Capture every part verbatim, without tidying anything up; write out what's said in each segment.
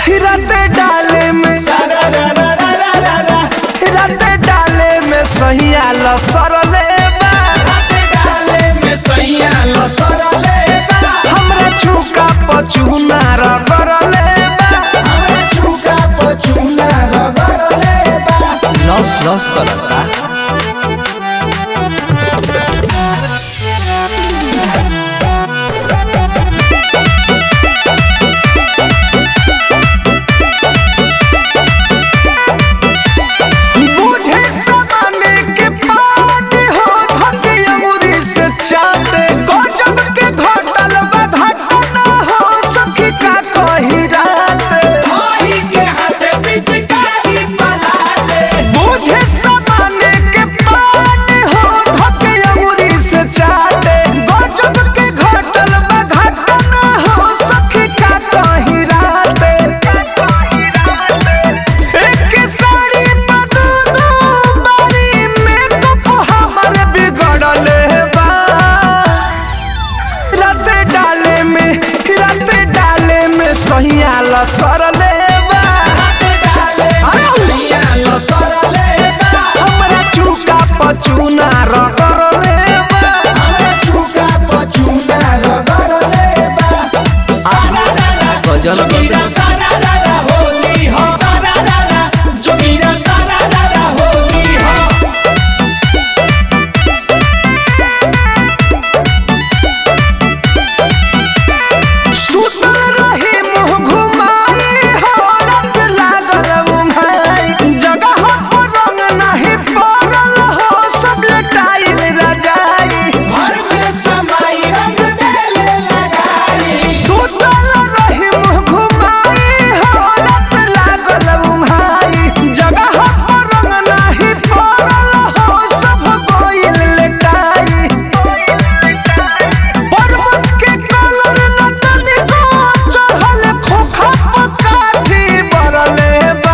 हिराते डाले में सारा रा रा रा रा रा रा हिराते डाले में सहिया लसरले बा राते डाले में सैया लसरले बा हमरा चुका पचुना रगरले बा हमरा चुका पचुना रगरले बा लस लस करता बुझे समाने के पानी हो धके अंगूरी से चाटे गजब के घटल बा घटना हो सखी का कही रात भाई के हाथे पिचकारी पलाटे बुझे समाने के पानी हो धके अंगूरी से चाटे गजब के घटल बा घटना हो सखी का कही रात एक साड़ी बदू दू बारी में तो हमर बिगड़ले बा राते डाले में राते डाले में सहिया लसरले बा राते डाले में सैया लसरले बा हमरा चुका पचुना रगरले बा हमरा चुका पचुना रगरले बा सारा रा रा गजल जोगिरा सारा रा रा होली हो सारा रा रा जोगिरा सारा रा रा होली हो सुतल रही मुँह घुमाई हो रात लागल उम्हाई जगह पर रंग नहीं पड़ल हो सब लटाइल रजाई घर में समाई रंग देले लगाई सुतल रही मुँह घुमाई हो रात लागल उम्हाई जगह पर रंग नहीं पड़ल हो सब गोइल लटाई पर्वत के कलर न तनिको चढ़ल खोखा पकाठी बरले बा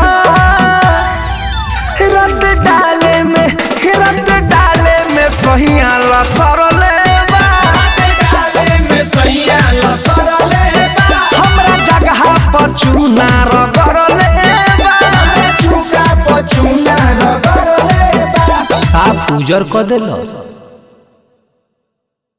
रत डाले में रत डाले में सहिया लसरले बा राते डाले में सैया लसरले बा हमरा जगह पचुना रगरले बा हमरा चुका पचुना रगरले बा साफ उजर क देलस।